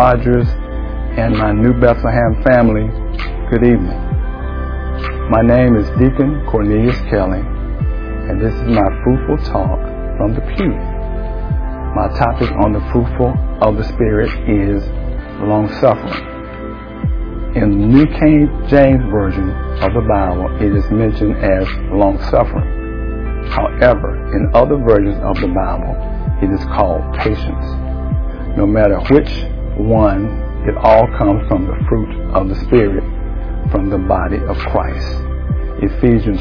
Rogers and my New Bethlehem family, good evening. My name is Deacon Cornelius Kelly, and this is my fruitful talk from the pew. My topic on the fruitful of the Spirit is long-suffering. In the New King James Version of the Bible, it is mentioned as long-suffering. However, in other versions of the Bible, it is called patience. No matter which one, it all comes from the fruit of the Spirit, from the body of Christ. Ephesians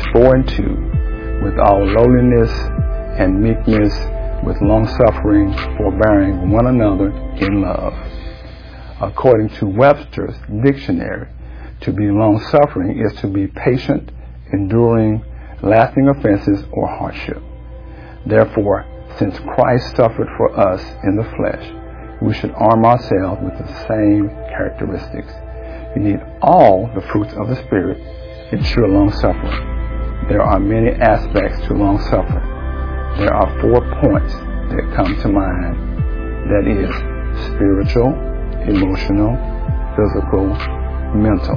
4:2, with all lowliness and meekness, with long-suffering, forbearing one another in love. According to Webster's dictionary, to be long-suffering is to be patient, enduring lasting offenses or hardship. Therefore, since Christ suffered for us in the flesh, we should arm ourselves with the same characteristics. You need all the fruits of the Spirit to ensure long-suffering. There are many aspects to long-suffering. There are 4 points that come to mind. That is spiritual, emotional, physical, mental.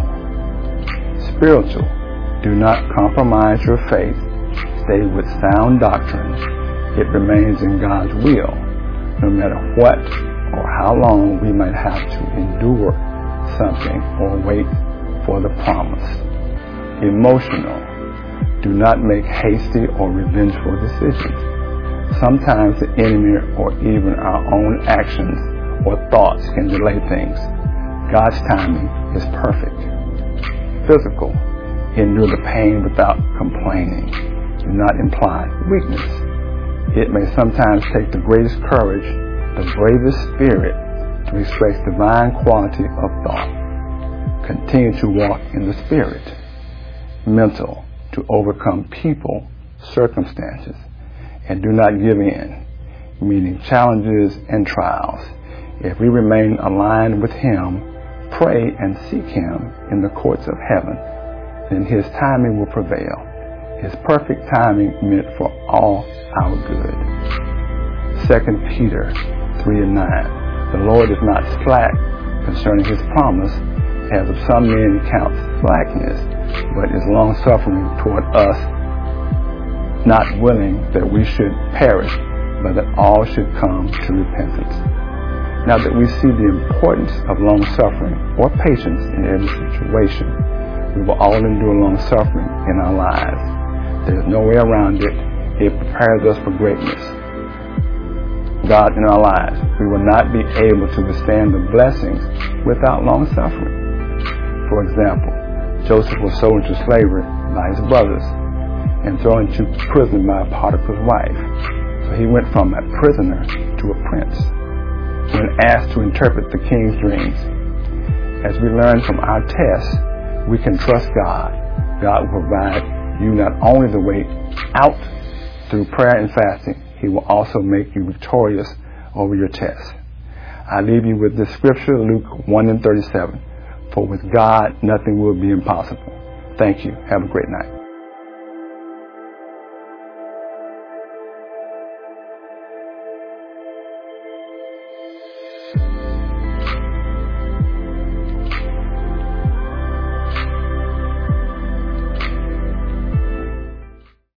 Spiritual, do not compromise your faith. Stay with sound doctrine. It remains in God's will, no matter what or how long we might have to endure something or wait for the promise. Emotional, do not make hasty or revengeful decisions. Sometimes the enemy or even our own actions or thoughts can delay things. God's timing is perfect. Physical, endure the pain without complaining. Do not imply weakness. It may sometimes take the greatest courage, the bravest spirit, to express divine quality of thought. Continue to walk in the Spirit. Mental, to overcome people, circumstances, and do not give in, meeting challenges and trials. If we remain aligned with Him, pray and seek Him in the courts of heaven, then His timing will prevail. His perfect timing meant for all our good. 2 Peter 3:9. The Lord is not slack concerning His promise, as of some men count slackness, but is long-suffering toward us, not willing that we should perish, but that all should come to repentance. Now that we see the importance of long-suffering or patience in every situation, we will all endure long-suffering in our lives. There is no way around it. It prepares us for greatness. God in our lives, we will not be able to withstand the blessings without long-suffering. For example, Joseph was sold into slavery by his brothers and thrown into prison by Potiphar's wife. So he went from a prisoner to a prince. When asked to interpret the king's dreams, as we learn from our tests, we can trust God. God will provide you not only the way out through prayer and fasting, He will also make you victorious over your tests. I leave you with this scripture, Luke 1:37. For with God, nothing will be impossible. Thank you. Have a great night.